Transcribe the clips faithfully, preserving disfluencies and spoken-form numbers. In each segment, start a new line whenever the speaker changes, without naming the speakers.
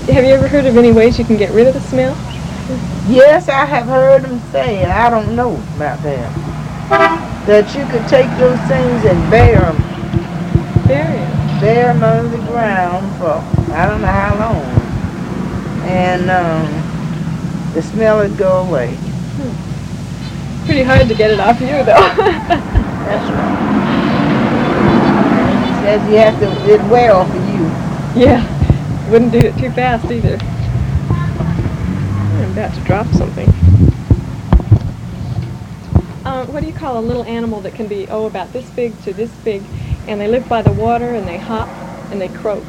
Have you ever heard of any ways you can get rid of the smell?
Yes, I have heard them say. I don't know about that. That you could take those things and bury them.
Bury them?
Bury them under the ground for I don't know how long. And um, the smell would go away.
Hmm. Pretty hard to get it off you, though.
That's right. And he says you have to, it'd wear off of you.
Yeah. Wouldn't do it too fast either. I'm about to drop something. Uh, what do you call a little animal that can be, oh, about this big to this big, and they live by the water and they hop and they croak?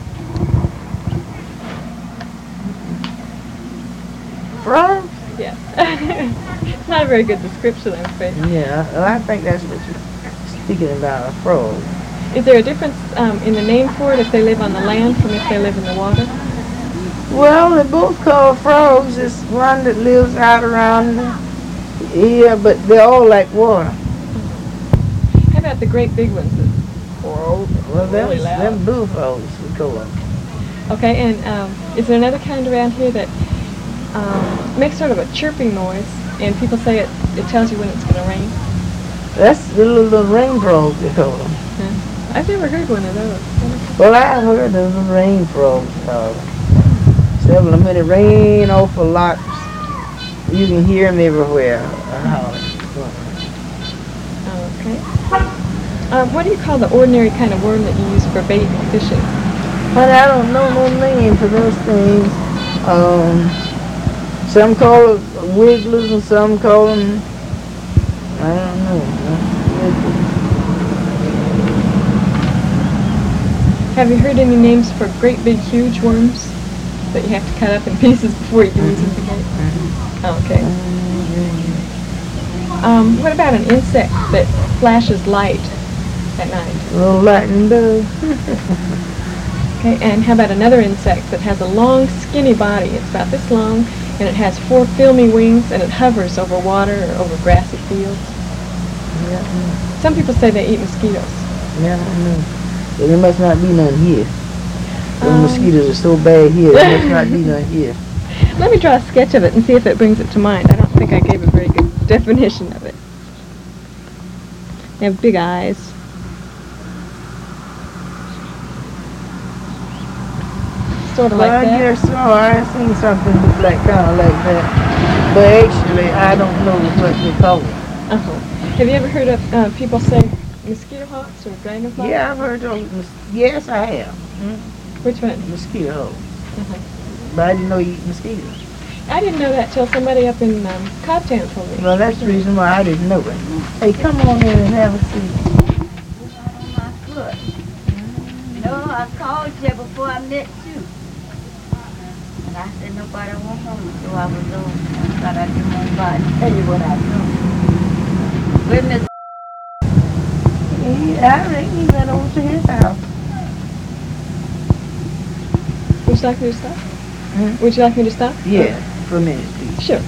Frog?
Yes. It's not a very good description, I'm afraid.
Yeah, well, I think that's what you're speaking about, a frog.
Is there a difference um, in the name for it if they live on the land from if they live in the water?
Well, they're both called frogs. There's one that lives out around here, but they're all like water.
How about the great big ones? That,
well, well them,
really loud.
them bullfrogs, we call them.
Okay, and um, is there another kind around here that um, makes sort of a chirping noise, and people say it, it tells you when it's going to rain?
That's the little, little rain frogs, they call them.
Huh. I've never heard one of those.
Well, I've heard of the rain frogs called them. Several of them, when it rain awful lots, you can hear them everywhere.
Okay. Um, what do you call the ordinary kind of worm that you use for bait and fishing?
But I don't know no name for those things. Um, some call them wigglers and some call them, I don't know.
Have you heard any names for great big huge worms that you have to cut up in pieces before you can use them for bait? Oh, okay. Um, what about an insect that flashes light at night?
A little lightning bug.
Okay, and how about another insect that has a long, skinny body? It's about this long, and it has four filmy wings, and it hovers over water or over grassy fields.
Yeah.
Some people say they eat mosquitoes.
Yeah, I know. But there must not be none here. Those
Um,
mosquitoes are so bad here, there must not be none here.
Let me draw a sketch of it and see if it brings it to mind. I don't think I gave a very good definition of it. They have big eyes. Sort of
Well,
like
I
that.
guess so. I seen something look like kind of like that. But actually, I don't know what they call it.
Uh-huh. Have you ever heard of uh, people say mosquito hawks or dragonflies?
Yeah, I've heard those. Mos- yes, I have. Hmm?
Which one?
Mosquito.
Uh-huh.
But I didn't know you eat mosquitoes.
I didn't know that till somebody up in um, Cobtown told me.
Well, that's the reason why I didn't know it. Hey, come on in and have a seat.
My foot. No, I called you before I met you. And I said nobody went home, so I was on. I thought I didn't want to tell you what I know. Where Miss
He, I reckon he went over to his house.
Would you like me to stop?
Hmm?
Would you like me to stop?
Yeah, for a minute, please.
Sure.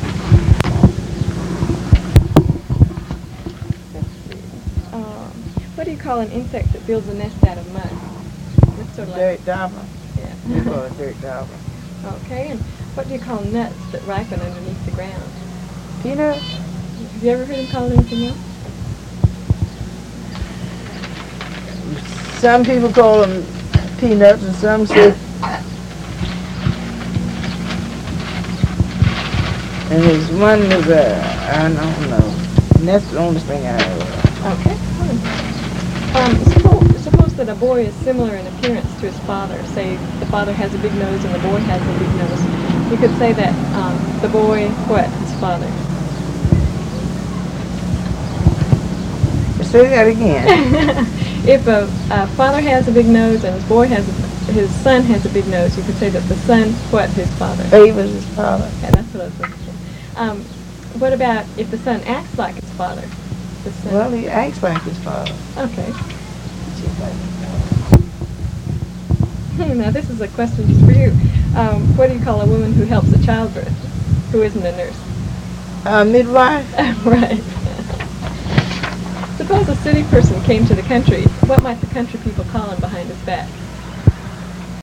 Um, what do you call an insect that builds a nest out of mud? It's sort of like,
Dirt dauber.
yeah.
We call it dirt dauber.
Okay, and what do you call nuts that ripen underneath the ground?
Peanut?
Have you ever heard them call it anything else?
Some people call them peanuts and some say. And there's one that's a, I don't know. And that's the only thing I know of.
Okay, fine. Um, suppose, suppose that a boy is similar in appearance to his father. Say the father has a big nose and the boy has a big nose. You could say that um, the boy what his father.
Say that again.
If a, a father has a big nose and his boy has, a, his son has a big nose, you could say that the son what his father.
Favors his father.
Yeah, that's what I was looking for. Um, what about if the son acts like his father? The son.
Well, he acts like his father.
Okay. Now this is a question just for you. Um, what do you call a woman who helps at childbirth, who isn't a nurse?
Uh, midwife?
Right. Suppose a city person came to the country. What might the country people call him behind his back?